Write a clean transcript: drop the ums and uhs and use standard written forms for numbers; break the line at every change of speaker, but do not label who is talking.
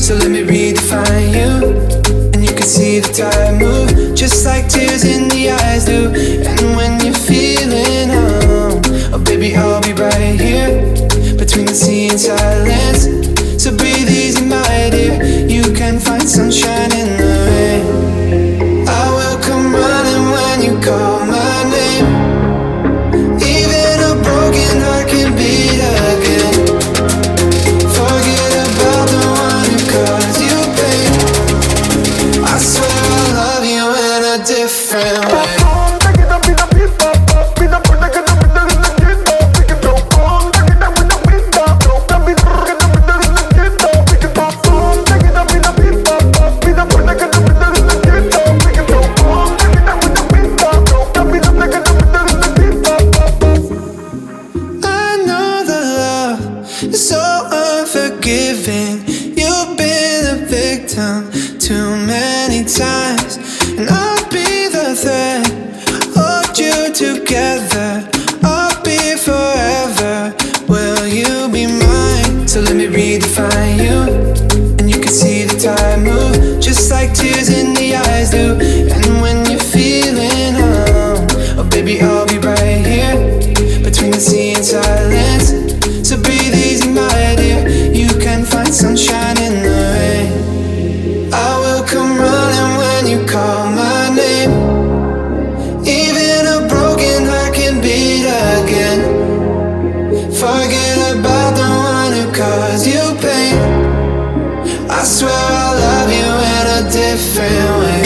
So let me redefine you. And you can see the tide move, just like tears in the eyes do. And when you're feeling oh baby, I'll be right here between the sea and silence. So breathe easy, my dear, you can find sunshine in the rain. I will come running when you call my name. Even a broken heart can beat again. Forget about the one who caused you pain. I swear I'll love you in a different way. So unforgiving, you've been a victim too many times, and I'll be the thread, hold you together, I'll be forever, will you be mine? So let me redefine you, and you can see the tide move, just like tears in the eyes do. And when you're feeling oh baby, I'll be right here between the sea and silence. So breathe easy, my dear, you can find sunshine in the rain. I will come running when you call my name. Even a broken heart can beat again. Forget about the one who caused you pain. I swear I'll love you in a different way.